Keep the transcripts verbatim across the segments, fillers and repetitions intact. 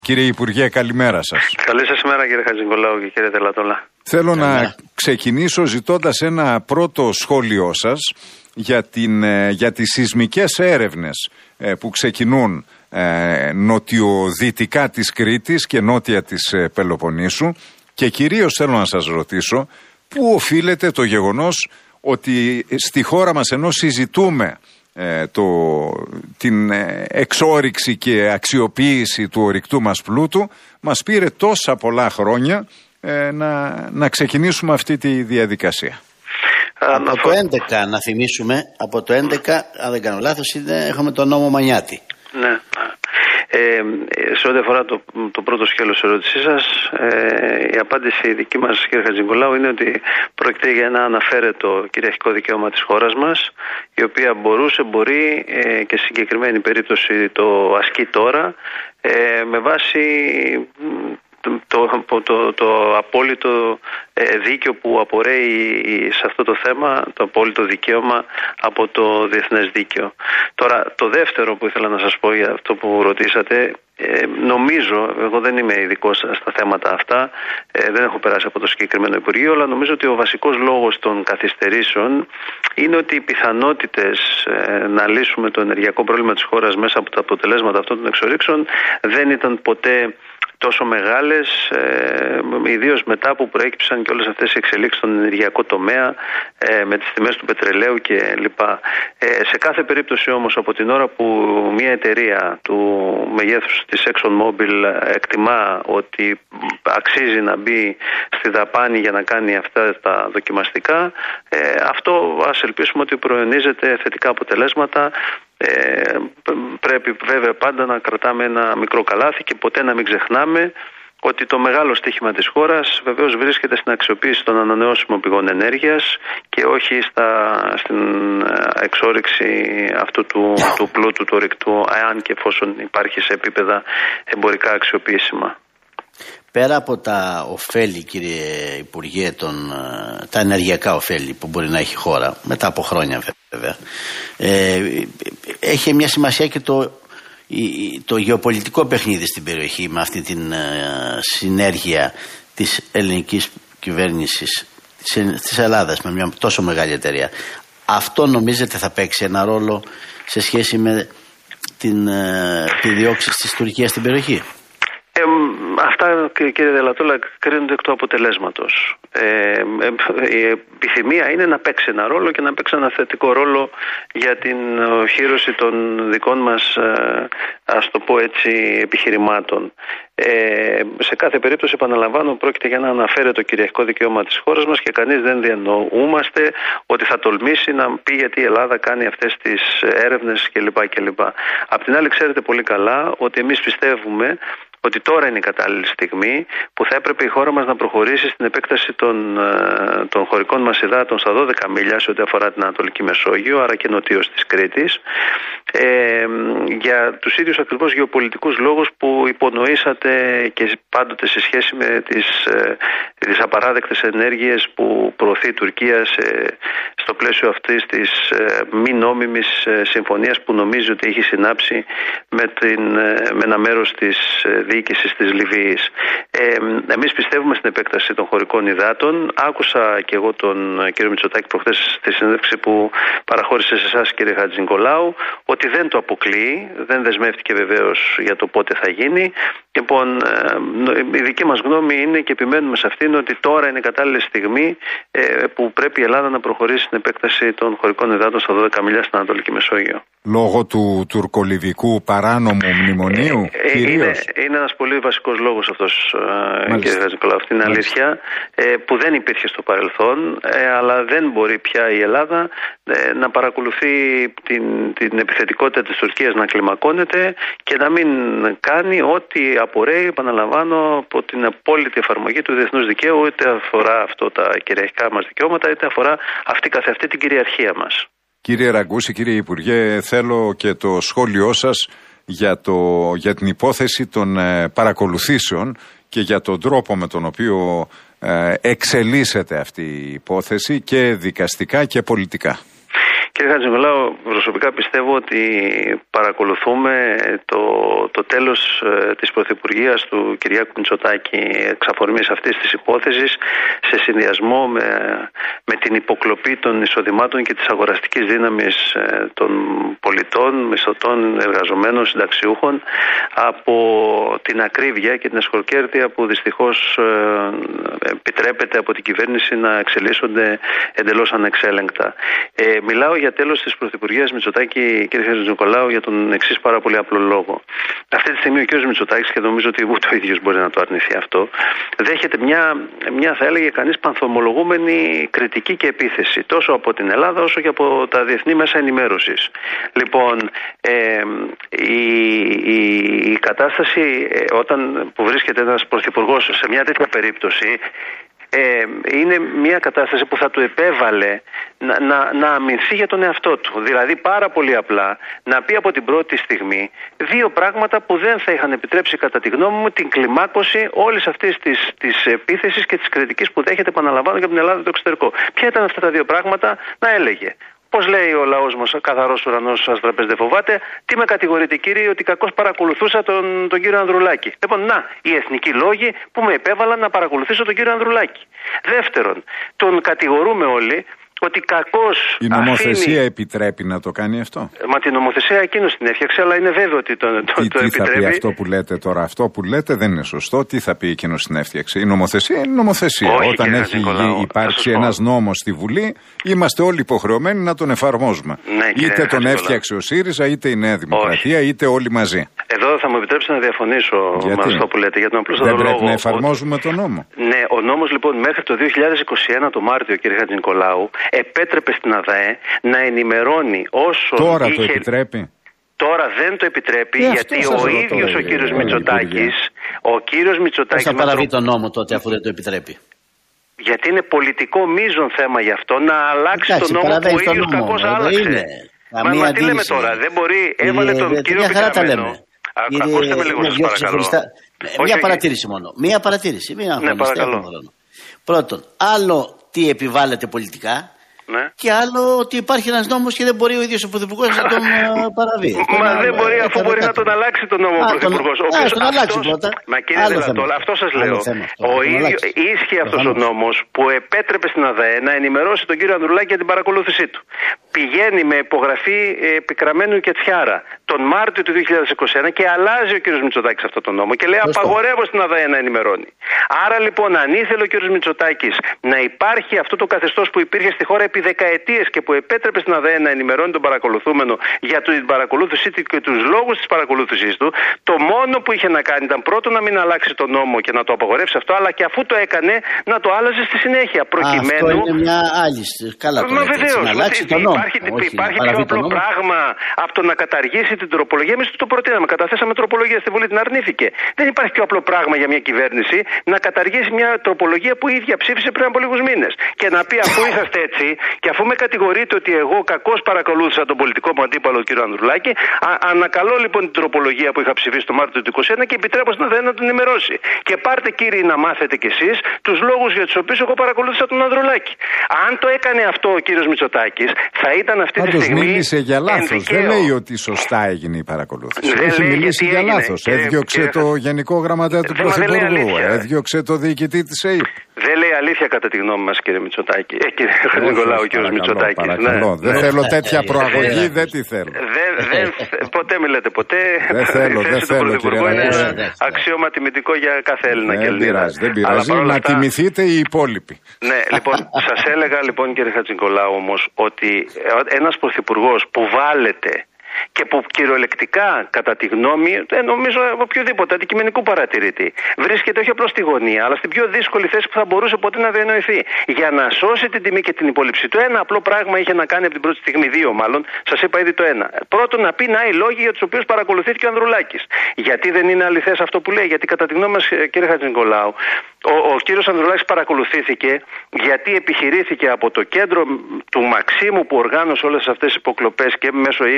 Κύριε Υπουργέ, καλημέρα σας. Καλή σας ημέρα, κύριε Χατζηνικολάου και κύριε Τελατόλα. Θέλω Καλημέρα. να ξεκινήσω ζητώντας ένα πρώτο σχόλιο σας για, την, για τις σεισμικές έρευνες που ξεκινούν ε, νοτιοδυτικά της Κρήτης και νότια της ε, Πελοποννήσου, και κυρίως θέλω να σας ρωτήσω πού οφείλεται το γεγονός ότι στη χώρα μας, ενώ συζητούμε Ε, το, την ε, εξόρυξη και αξιοποίηση του ορυκτού μας πλούτου, μας πήρε τόσα πολλά χρόνια ε, να, να ξεκινήσουμε αυτή τη διαδικασία. Από το έντεκα, να θυμίσουμε, από το έντεκα, αν δεν κάνω λάθος, έχουμε τον νόμο Μανιάτη. Ναι. Ε, σε ό,τι αφορά το, το πρώτο σκέλος της ερώτησής σας, ε, η απάντηση η δική μας, κύριε Χατζηνικολάου, είναι ότι πρόκειται για ένα αναφέρετο κυριαρχικό δικαίωμα της χώρας μας, η οποία μπορούσε, μπορεί ε, και σε συγκεκριμένη περίπτωση το ασκεί τώρα, ε, με βάση το, το, το, το απόλυτο δίκαιο που απορρέει σε αυτό το θέμα, το απόλυτο δικαίωμα από το διεθνές δίκαιο. Τώρα, το δεύτερο που ήθελα να σας πω για αυτό που ρωτήσατε, ε, νομίζω, εγώ δεν είμαι ειδικός στα θέματα αυτά, ε, δεν έχω περάσει από το συγκεκριμένο Υπουργείο, αλλά νομίζω ότι ο βασικός λόγος των καθυστερήσεων είναι ότι οι πιθανότητες ε, να λύσουμε το ενεργειακό πρόβλημα της χώρας μέσα από τα αποτελέσματα αυτών των εξορίξεων δεν ήταν ποτέ τόσο μεγάλες, ε, ιδίως μετά που προέκυψαν και όλες αυτές οι εξελίξεις στον ενεργειακό τομέα, ε, με τις τιμές του πετρελαίου κλπ. Ε, σε κάθε περίπτωση όμως, από την ώρα που μια εταιρεία του μεγέθους της ExxonMobil εκτιμά ότι αξίζει να μπει στη δαπάνη για να κάνει αυτά τα δοκιμαστικά, ε, αυτό ας ελπίσουμε ότι προενίζεται θετικά αποτελέσματα. Ε, πρέπει βέβαια πάντα να κρατάμε ένα μικρό καλάθι και ποτέ να μην ξεχνάμε ότι το μεγάλο στοίχημα της χώρας βεβαίως βρίσκεται στην αξιοποίηση των ανανεώσιμων πηγών ενέργειας και όχι στα, στην εξόρυξη αυτού του, του πλούτου του ορυκτού, εάν και εφόσον υπάρχει σε επίπεδα εμπορικά αξιοποιήσιμα. Πέρα από τα ωφέλη, κύριε Υπουργέ, τον, τα ενεργειακά ωφέλη που μπορεί να έχει η χώρα, μετά από χρόνια βέβαια, ε, έχει μια σημασία και το, το γεωπολιτικό παιχνίδι στην περιοχή, με αυτή την ε, συνέργεια της ελληνικής κυβέρνησης της, της Ελλάδας με μια τόσο μεγάλη εταιρεία. Αυτό νομίζετε θα παίξει ένα ρόλο σε σχέση με την ε, επιδιώξεις της Τουρκίας στην περιοχή? Ε, αυτά, κύριε Τελατόλα, κρίνονται εκ του αποτελέσματος. Ε, ε, η επιθυμία είναι να παίξει ένα ρόλο και να παίξει ένα θετικό ρόλο για την οχύρωση των δικών μας, ε, ας το πω έτσι, επιχειρημάτων. Ε, σε κάθε περίπτωση, επαναλαμβάνω, πρόκειται για ένα αναφέρετο κυριαρχικό δικαίωμα της χώρας μας και κανείς δεν διανοούμαστε ότι θα τολμήσει να πει γιατί η Ελλάδα κάνει αυτές τις έρευνες κλπ. κλπ. Απ' την άλλη, ξέρετε πολύ καλά ότι εμείς πιστεύουμε ότι τώρα είναι η κατάλληλη στιγμή που θα έπρεπε η χώρα μας να προχωρήσει στην επέκταση των, των χωρικών μας υδάτων στα δώδεκα μίλια σε ό,τι αφορά την Ανατολική Μεσόγειο, άρα και νοτίως της Κρήτης, ε, για τους ίδιους ακριβώς γεωπολιτικούς λόγους που υπονοήσατε και πάντοτε σε σχέση με τις, ε, τις απαράδεκτες ενέργειες που προωθεί η Τουρκία σε, στο πλαίσιο αυτής της ε, μη νόμιμης ε, συμφωνίας που νομίζει ότι έχει συνάψει με, την, ε, με ένα μέρος της ε, διοίκησης της Λιβύης. Ε, εμείς πιστεύουμε στην επέκταση των χωρικών υδάτων. Άκουσα και εγώ τον κύριο Μητσοτάκη προχθές στη συνέντευξη που παραχώρησε σε εσάς, κύριε Χατζηνικολάου, ότι δεν το αποκλείει, δεν δεσμεύτηκε βεβαίως για το πότε θα γίνει. Λοιπόν, ε, η δική μας γνώμη είναι και επιμένουμε σε αυτήν ότι τώρα είναι κατάλληλη στιγμή ε, που πρέπει η Ελλάδα να προχωρήσει στην επέκταση των χωρικών υδάτων στα δώδεκα μίλια στην Ανατολική Μεσόγειο. Λόγω του τουρκολιβικού παράνομου μνημονίου, ε, ε, είναι, είναι ένας πολύ βασικός λόγος αυτός, ε, κύριε Χατζηνικολάου. Αυτή είναι αλήθεια, ε, που δεν υπήρχε στο παρελθόν, ε, αλλά δεν μπορεί πια η Ελλάδα ε, να παρακολουθεί την, την επιθετικότητα της Τουρκίας να κλιμακώνεται και να μην κάνει ό,τι απορρέει, επαναλαμβάνω, από την απόλυτη εφαρμογή του διεθνούς δικαίου, είτε αφορά αυτό τα κυριαρχικά μας δικαιώματα, είτε αφορά αυτή καθ' αυτή την κυριαρχία μας. Κύριε Ραγκούση, κύριε Υπουργέ, θέλω και το σχόλιο σας για, το, για την υπόθεση των ε, παρακολουθήσεων και για τον τρόπο με τον οποίο ε, εξελίσσεται αυτή η υπόθεση και δικαστικά και πολιτικά. Κύριε Χατζηνικολάου, προσωπικά πιστεύω ότι παρακολουθούμε το, το τέλος ε, της πρωθυπουργίας του Κυριάκου Μητσοτάκη εξ αφορμής αυτής της υπόθεσης, σε συνδυασμό με, με την υποκλοπή των εισοδημάτων και της αγοραστικής δύναμης ε, των πολιτών, μισθωτών, εργαζομένων, συνταξιούχων, από την ακρίβεια και την ασχολκέρδεια που δυστυχώς ε, επιτρέπεται από την κυβέρνηση να εξελίσσονται εντελώς ανεξέλεγκτα. Ε, μιλάω για τέλος της πρωθυπουργίας Μητσοτάκη, κύριε Χατζηνικολάου, για τον εξής πάρα πολύ απλό λόγο. Αυτή τη στιγμή ο κύριος Μητσοτάκης, και νομίζω ότι ούτε ο ίδιος μπορεί να το αρνηθεί αυτό, δέχεται μια, μια θα έλεγε κανείς πανθομολογούμενη κριτική και επίθεση, τόσο από την Ελλάδα όσο και από τα διεθνή μέσα ενημέρωσης. Λοιπόν, ε, η, η, η κατάσταση ε, όταν που βρίσκεται ένας πρωθυπουργός σε μια τέτοια περίπτωση, Ε, είναι μια κατάσταση που θα του επέβαλε να, να, να αμυνθεί για τον εαυτό του. Δηλαδή πάρα πολύ απλά να πει από την πρώτη στιγμή δύο πράγματα που δεν θα είχαν επιτρέψει κατά τη γνώμη μου την κλιμάκωση όλης αυτής της, της επίθεσης και της κριτικής που δέχεται, επαναλαμβάνω, για την Ελλάδα και το εξωτερικό. Ποια ήταν αυτά τα δύο πράγματα? Να έλεγε: πώς λέει ο λαός μας, καθαρός ουρανός σας τραπέζι δεν φοβάται, τι με κατηγορείτε κύριε ότι κακώς παρακολουθούσα τον, τον κύριο Ανδρουλάκη. Λοιπόν, να, οι εθνικοί λόγοι που με επέβαλαν να παρακολουθήσω τον κύριο Ανδρουλάκη. Δεύτερον, τον κατηγορούμε όλοι ότι κακώς η νομοθεσία αφήνει... επιτρέπει να το κάνει αυτό. Μα την νομοθεσία εκείνος την έφτιαξε, αλλά είναι βέβαιο ότι το, το, τι, το τι επιτρέπει. Τι θα πει αυτό που λέτε τώρα? Αυτό που λέτε δεν είναι σωστό. Τι θα πει εκείνος την έφτιαξε? Η νομοθεσία είναι νομοθεσία. Όχι, όταν έχει Νικολάου, υπάρξει ένας νόμος στη Βουλή, είμαστε όλοι υποχρεωμένοι να τον εφαρμόζουμε. Ναι, είτε τον έφτιαξε ο ΣΥΡΙΖΑ, είτε η Νέα Δημοκρατία, όχι, είτε όλοι μαζί. Εδώ θα μου επιτρέψετε να διαφωνήσω με αυτό που λέτε. Για τον απλούστατο δεν πρέπει λόγο, να εφαρμόζουμε ότι... τον νόμο. Ναι, ο νόμος λοιπόν μέχρι το δύο χιλιάδες είκοσι ένα το Μάρτιο, κύριε Χατζηνικολάου, επέτρεπε στην ΑΔΑΕ να ενημερώνει όσο. Τώρα είχε... το επιτρέπει. Τώρα δεν το επιτρέπει, ε, γιατί ο ίδιος ο κύριος Μητσοτάκης, ο κύριος Μητσοτάκης. Πώς θα παραβεί τον νόμο τότε αφού δεν το επιτρέπει? Γιατί είναι πολιτικό μείζον θέμα γι' αυτό να αλλάξει τον νόμο που ο ίδιος κακώς άλλαξε. Μα, μα τι λέμε τώρα, δεν μπορεί, έβαλε τον κύριο Πικραμένο. Ακούστε με λίγο, σας παρακαλώ. Μία παρατήρηση μόνο. Μία παρατήρηση. Μία ναι, παρακαλώ. Πρώτον, άλλο τι επιβάλλεται πολιτικά. Ναι. Και άλλο ότι υπάρχει ένας νόμος και δεν μπορεί ο ίδιος ο Πρωθυπουργός να τον παραβεί. Μα δεν μπορεί, αφού μπορεί να τον αλλάξει τον νόμο ο Πρωθυπουργός. Να τον αλλάξει πρώτα. Μα κύριε Δελατόλα, αυτό σας λέω. Ο ίδιος ίσχυε αυτός ο νόμος που επέτρεπε στην ΑΔΑΕ να ενημερώσει τον κύριο Ανδρουλάκη για την παρακολούθησή του. Πηγαίνει με υπογραφή Πικραμένου και Τσιάρα τον Μάρτιο του δύο χιλιάδες είκοσι ένα και αλλάζει ο κύριος Μητσοτάκης αυτό το νόμο και λέει: απαγορεύω στην ΑΔΑΕ να ενημερώνει. Άρα λοιπόν, αν ήθελε ο κύριος Μητσοτάκης να υπάρχει αυτό το καθεστώς που υπήρχε στη χώρα επί δεκαετίες και που επέτρεπε στην ΑΔΑΕ να ενημερώνει τον παρακολουθούμενο για την παρακολούθησή του και τους λόγους της παρακολούθησής του, το μόνο που είχε να κάνει ήταν πρώτο να μην αλλάξει τον νόμο και να το απαγορεύσει αυτό, αλλά και αφού το έκανε να το άλλαζε στη συνέχεια. Προκειμένου. Αυτό είναι μια άλλη. Καλά, το Μα βεβαίως, να αλλάξει τον νόμο. Υπάρχει, όχι, υπάρχει πιο απλό πράγμα από το να καταργήσει την τροπολογία. Εμείς το προτείναμε. Καταθέσαμε τροπολογία στη Βουλή, την αρνήθηκε. Δεν υπάρχει πιο απλό πράγμα για μια κυβέρνηση να καταργήσει μια τροπολογία που η ίδια ψήφισε πριν από λίγους μήνες. Και να πει: αφού είσαστε έτσι, και αφού με κατηγορείτε ότι εγώ κακώς παρακολούθησα τον πολιτικό μου αντίπαλο, τον κύριο Ανδρουλάκη, α, ανακαλώ λοιπόν την τροπολογία που είχα ψηφίσει το Μάρτιο του είκοσι ένα και επιτρέπω στην ΑΔΑΕ να την ενημερώσει. Και πάρτε κύριοι να μάθετε κι εσείς τους λόγους για τους οποίους εγώ παρακολούθησα τον Ανδρουλάκη. Αν το έκανε αυτό ο κύριος Μητσοτάκης, θα ήταν αυτή Πάντως τη στιγμή. Μίλησε για λάθος. Δεν λέει ότι σωστά έγινε η παρακολούθηση. Δεν Έχει μιλήσει για λάθος. Έδιωξε το Γενικό Γραμματέα του Πρωθυπουργού. Έδιωξε το διοικητή της ΕΕΠ. Δεν λέει αλήθεια κατά τη γνώμη μας, κύριε Μητσοτάκη. Ε, κύριε Χατζηνικολάου, κύριος Μητσοτάκης. Ναι. Δεν θέλω τέτοια προαγωγή, δεν τη θέλω. Δεν, δεν, ποτέ μιλάτε, ποτέ. Δεν θέλω, η θέση δεν του θέλω, Πρωθυπουργού κύριε είναι αξίωμα τιμητικό για κάθε Έλληνα και Δεν Ελληνίδα. πειράζει, δεν πειράζει. Να αυτά... τιμηθείτε οι υπόλοιποι. Ναι, λοιπόν, σας έλεγα λοιπόν, κύριε Χατζηνικολάου, όμως, ότι ένας πρωθυπουργός που βάλεται και που κυριολεκτικά, κατά τη γνώμη, ε, νομίζω οποιοδήποτε αντικειμενικού παρατηρητή, βρίσκεται όχι απλώς στη γωνία, αλλά στην πιο δύσκολη θέση που θα μπορούσε ποτέ να διανοηθεί. Για να σώσει την τιμή και την υπόλοιψη του, ένα απλό πράγμα είχε να κάνει από την πρώτη στιγμή, δύο μάλλον, σας είπα ήδη το ένα. Πρώτον, να πει να οι λόγοι για τους οποίους παρακολουθήθηκε ο Ανδρουλάκης. Γιατί δεν είναι αληθές αυτό που λέει? Γιατί κατά τη γνώμη μας, κύριε Χατζηνικολάου, ο, ο κύριος Ανδρουλάκης παρακολουθήθηκε γιατί επιχειρήθηκε από το κέντρο του Μαξίμου που οργάνωσε όλες αυτές τις υποκλοπές και μέσω ΙΠ και μέσω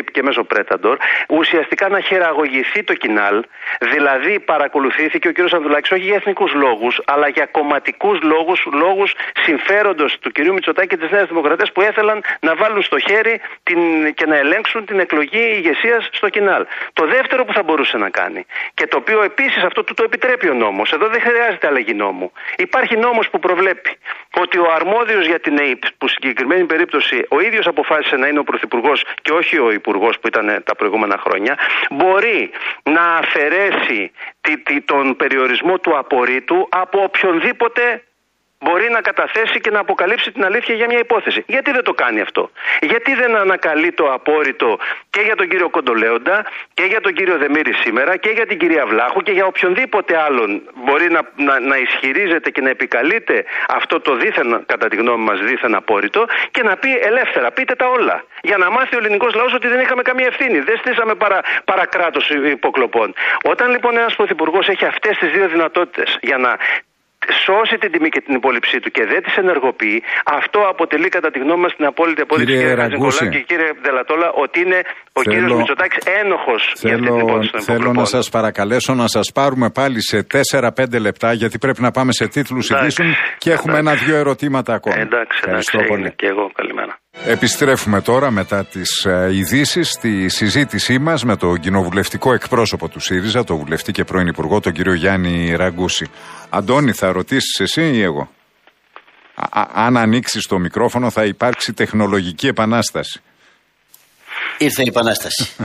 μέσω Πρέταντορ, ουσιαστικά να χειραγωγηθεί το Κινάλ. Δηλαδή παρακολουθήθηκε ο κ. Ανδρουλάκης όχι για εθνικούς λόγους, αλλά για κομματικούς λόγους, λόγους συμφέροντος του κ. Μητσοτάκη και της Νέας Δημοκρατίας που έθελαν να βάλουν στο χέρι την, και να ελέγξουν την εκλογή ηγεσίας στο Κινάλ. Το δεύτερο που θα μπορούσε να κάνει, και το οποίο επίσης αυτό του το επιτρέπει ο νόμος, εδώ δεν χρειάζεται αλλαγή νόμου. Υπάρχει νόμος που προβλέπει ότι ο αρμόδιος για την ΕΥΠ, που στην συγκεκριμένη περίπτωση ο ίδιος αποφάσισε να είναι ο Πρωθυπουργός και όχι ο Υπουργός που ήταν τα προηγούμενα χρόνια, μπορεί να αφαιρέσει τον περιορισμό του απορρίτου από οποιονδήποτε μπορεί να καταθέσει και να αποκαλύψει την αλήθεια για μια υπόθεση. Γιατί δεν το κάνει αυτό? Γιατί δεν ανακαλεί το απόρριτο και για τον κύριο Κοντολέοντα και για τον κύριο Δεμήρη σήμερα και για την κυρία Βλάχου και για οποιονδήποτε άλλον μπορεί να, να, να ισχυρίζεται και να επικαλείται αυτό το δίθεν, κατά τη γνώμη μας, δίθεν απόρριτο και να πει ελεύθερα, πείτε τα όλα. Για να μάθει ο ελληνικός λαός ότι δεν είχαμε καμία ευθύνη. Δεν στήσαμε παρα, παρακράτος υποκλοπών. Όταν λοιπόν ένας πρωθυπουργός έχει αυτές τις δύο δυνατότητες για να σώσει την τιμή και την υπόλοιψή του και δεν τις ενεργοποιεί, αυτό αποτελεί κατά τη γνώμη μας την απόλυτη απόδειξη, κύριε Χατζηνικολάου και κύριε Δελατόλα, ότι είναι ο θέλω, κύριος Μητσοτάκης ένοχος θέλω, για αυτή την υπόθεση των Θέλω να σας παρακαλέσω να σας πάρουμε πάλι σε τέσσερα πέντε λεπτά, γιατί πρέπει να πάμε σε τίτλους ειδήσεων και έχουμε ένα-δυο ερωτήματα ακόμα. Εντάξει, Ευχαριστώ εντάξει, πολύ. Και εγώ, καλημέρα. Επιστρέφουμε τώρα μετά τις ε, ειδήσεις στη συζήτησή μας με τον κοινοβουλευτικό εκπρόσωπο του ΣΥΡΙΖΑ, τον βουλευτή και πρώην υπουργό, τον κύριο Γιάννη Ραγκούση. Αντώνη, θα ρωτήσεις εσύ ή εγώ? Α, α, αν ανοίξεις το μικρόφωνο θα υπάρξει τεχνολογική επανάσταση. Ήρθε η επανάσταση.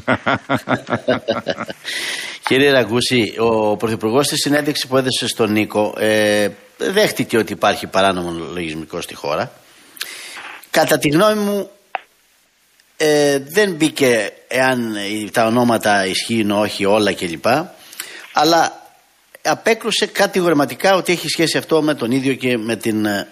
Κύριε Ραγκούση, ο Πρωθυπουργός στη συνέντευξη που έδωσε στον Νίκο ε, δέχτηκε ότι υπάρχει παράνομο λογισμικό στη χώρα. Κατά τη γνώμη μου ε, δεν μπήκε εάν τα ονόματα ισχύουν όχι όλα κλπ. Αλλά απέκρουσε κατηγορηματικά ότι έχει σχέση αυτό με τον ίδιο και με, την, ε,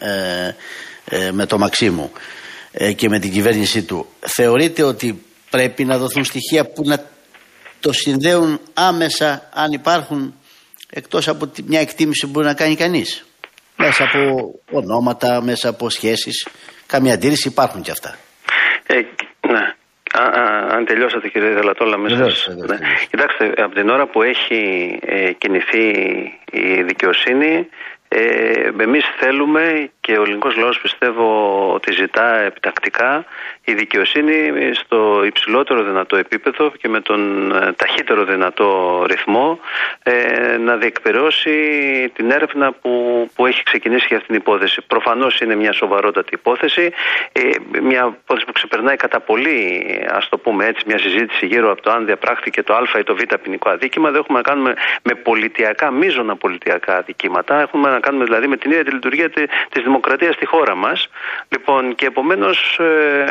ε, με το Μαξίμου ε, και με την κυβέρνησή του. Θεωρείτε ότι πρέπει να δοθούν στοιχεία που να το συνδέουν άμεσα, αν υπάρχουν, εκτός από μια εκτίμηση που μπορεί να κάνει κανείς, μέσα από ονόματα, μέσα από σχέσεις? Καμία αντίρρηση, υπάρχουν και αυτά. Ε, ναι. Α, α, αν τελειώσατε, κύριε Δελατόλα, μέσα. Βεβαίως, Ναι. βεβαίως. Κοιτάξτε, από την ώρα που έχει ε, κινηθεί η δικαιοσύνη, ε, εμείς θέλουμε και ο ελληνικός λαός πιστεύω ότι ζητά επιτακτικά η δικαιοσύνη στο υψηλότερο δυνατό επίπεδο και με τον ε, ταχύτερο δυνατό ρυθμό ε, να διεκπεραιώσει την έρευνα που, που έχει ξεκινήσει για αυτήν την υπόθεση. Προφανώς είναι μια σοβαρότατη υπόθεση, ε, μια υπόθεση που ξεπερνάει κατά πολύ, ας το πούμε έτσι, μια συζήτηση γύρω από το αν διαπράχθηκε το Α ή το Β ποινικό αδίκημα. Δεν έχουμε να κάνουμε με πολιτιακά, μείζωνα πολιτιακά αδικήματα. Έχουμε να κάνουμε δηλαδή με την ίδια τη λειτουργία της δημοκρατίας στη χώρα μας. Λοιπόν, και επομένως ε,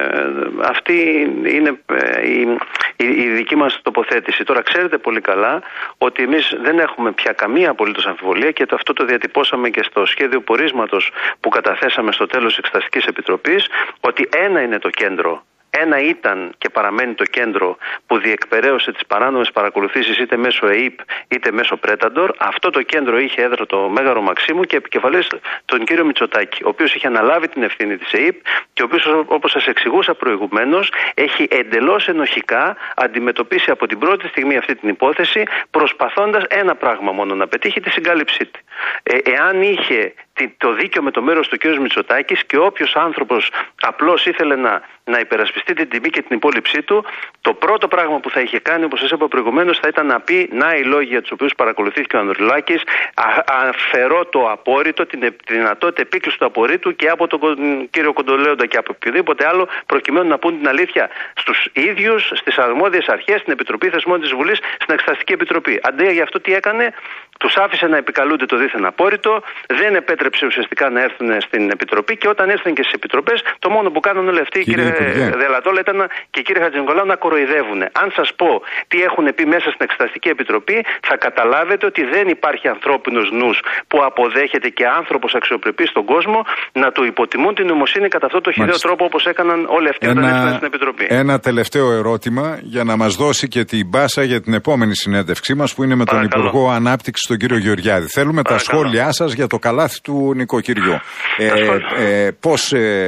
αυτή είναι ε, η, η, η δική μας τοποθέτηση. Τώρα ξέρετε πολύ καλά ότι εμείς δεν έχουμε πια καμία απολύτως αμφιβολία και το, αυτό το διατυπώσαμε και στο σχέδιο πορίσματος που καταθέσαμε στο τέλος της Εξεταστικής Επιτροπής, ότι ένα είναι το κέντρο. Ένα ήταν και παραμένει το κέντρο που διεκπεραίωσε τις παράνομες παρακολουθήσεις είτε μέσω ΕΥΠ είτε μέσω Πρέταντορ. Αυτό το κέντρο είχε έδρα το Μέγαρο Μαξίμου και επικεφαλής τον κύριο Μητσοτάκη, ο οποίος είχε αναλάβει την ευθύνη της ΕΥΠ και ο οποίος, όπως σας εξηγούσα προηγουμένως, έχει εντελώς ενοχικά αντιμετωπίσει από την πρώτη στιγμή αυτή την υπόθεση, προσπαθώντας ένα πράγμα μόνο, να πετύχει τη συγκάλυψή του. Ε, εάν είχε το δίκαιο με το μέρος του κ. Μητσοτάκης και όποιος άνθρωπος απλώς ήθελε να, να υπερασπιστεί την τιμή και την υπόλοιψή του, το πρώτο πράγμα που θα είχε κάνει, όπως σας είπα προηγουμένως, θα ήταν να πει να οι λόγοι για τους οποίους παρακολουθήθηκε ο Ανδρουλάκης, αφαιρώ το απόρριτο, την, τη δυνατότητα επίκλησης του απορρίτου και από τον κύριο Κοντολέοντα και από οποιοδήποτε άλλο, προκειμένου να πούν την αλήθεια στους ίδιους, στις αρμόδιες αρχές, στην Επιτροπή Θεσμών της Βουλής, στην Εξεταστική Επιτροπή. Αντί για αυτό τι έκανε? Τους άφησε να επικαλούνται το δίθεν απόρριτο, δεν επέτρεψε ουσιαστικά να έρθουν στην Επιτροπή και όταν ήρθαν και στις Επιτροπές, το μόνο που κάνουν όλοι αυτοί, κύριε, κύριε Δελατόλα, ήταν και κύριε Χατζηνικολάου, να κοροϊδεύουν. Αν σας πω τι έχουν πει μέσα στην Εξεταστική Επιτροπή, θα καταλάβετε ότι δεν υπάρχει ανθρώπινος νους που αποδέχεται και άνθρωπος αξιοπρεπής στον κόσμο να του υποτιμούν την νοημοσύνη κατά αυτό το χυδαίο τρόπο όπως έκαναν όλοι αυτοί όταν ήρθαν στην Επιτροπή. Ένα τελευταίο ερώτημα για να μας δώσει και την μπάσα για την επόμενη συνέντευξή μας που είναι με τον Παρακαλώ. Υπουργό Ανάπτυξη, τον κύριο Γεωργιάδη. Θέλουμε Παρακαλώ. τα σχόλιά σας για το καλάθι του νοικοκυριού. Ε, ε, πώς, ε,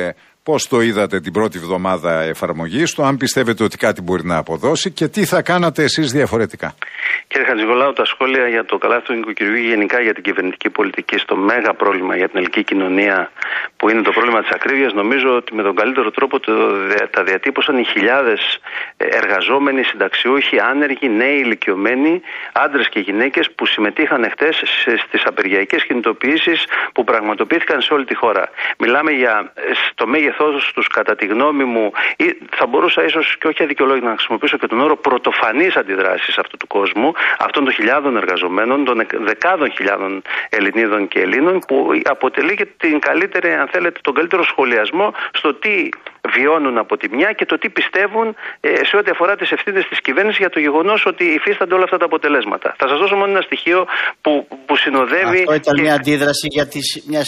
Πώς το είδατε την πρώτη εβδομάδα εφαρμογής του, αν πιστεύετε ότι κάτι μπορεί να αποδώσει και τι θα κάνατε εσείς διαφορετικά. Κύριε Χατζηνικολάου, τα σχόλια για το καλάθι του νοικοκυριού, γενικά για την κυβερνητική πολιτική, στο μέγα πρόβλημα για την ελληνική κοινωνία που είναι το πρόβλημα της ακρίβειας, νομίζω ότι με τον καλύτερο τρόπο το, τα διατύπωσαν οι χιλιάδες εργαζόμενοι, συνταξιούχοι, άνεργοι, νέοι, ηλικιωμένοι, άντρες και γυναίκες που συμμετείχαν χτες στις απεργιακές κινητοποιήσεις που πραγματοποιήθηκαν σε όλη τη χώρα. Μιλάμε για στο μέγεθός τους, κατά τη γνώμη μου, ή θα μπορούσα ίσως και όχι αδικαιολόγητα να χρησιμοποιήσω και τον όρο πρωτοφανείς αντιδράσεις αυτού του κόσμου, αυτών των χιλιάδων εργαζομένων, των δεκάδων χιλιάδων Ελληνίδων και Ελλήνων, που αποτελεί και την καλύτερη, αν θέλετε, τον καλύτερο σχολιασμό στο τι βιώνουν από τη μια και το τι πιστεύουν ε, σε ό,τι αφορά τις ευθύνες της κυβέρνησης για το γεγονός ότι υφίστανται όλα αυτά τα αποτελέσματα. Θα σας δώσω μόνο ένα στοιχείο που, που συνοδεύει. Αυτό ήταν και... μια αντίδραση για τη, μια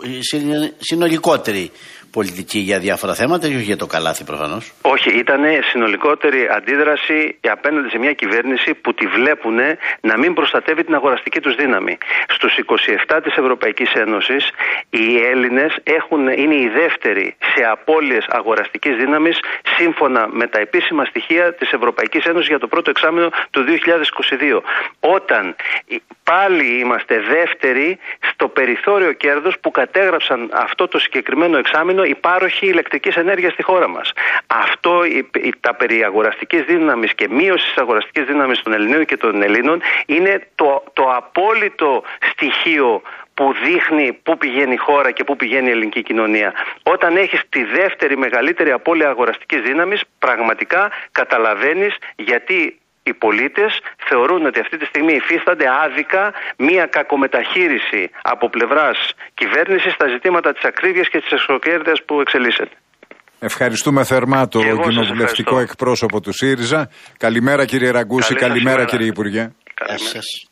συνολικότερη πολιτική για διάφορα θέματα ή όχι για το καλάθι προφανώς? Όχι, ήταν συνολικότερη αντίδραση απέναντι σε μια κυβέρνηση που τη βλέπουν να μην προστατεύει την αγοραστική τους δύναμη. Στους είκοσι επτά της Ευρωπαϊκής Ένωσης οι Έλληνες έχουν, είναι οι δεύτεροι σε απώλειες αγοραστικής δύναμης σύμφωνα με τα επίσημα στοιχεία της Ευρωπαϊκής Ένωσης για το πρώτο εξάμηνο του δύο χιλιάδες είκοσι δύο. Όταν πάλι είμαστε δεύτεροι στο περιθώριο κέρδους που κατέγραψαν αυτό το συγκεκριμένο εξάμηνο οι πάροχοι ηλεκτρικής ενέργειας στη χώρα μας. Αυτό, τα περί αγοραστικής δύναμης και μείωση της αγοραστικής δύναμης των Ελληνίων και των Ελλήνων είναι το, το απόλυτο στοιχείο που δείχνει πού πηγαίνει η χώρα και πού πηγαίνει η ελληνική κοινωνία. Όταν έχεις τη δεύτερη μεγαλύτερη απώλεια αγοραστικής δύναμης, πραγματικά καταλαβαίνεις γιατί οι πολίτες θεωρούν ότι αυτή τη στιγμή υφίστανται άδικα μία κακομεταχείριση από πλευράς κυβέρνησης στα ζητήματα της ακρίβειας και της εξοκέρδειας που εξελίσσεται. Ευχαριστούμε θερμά το κοινοβουλευτικό εκπρόσωπο του ΣΥΡΙΖΑ. Καλημέρα κύριε Ραγκούση, καλημέρα κύριε Υπουργέ. Γεια σας.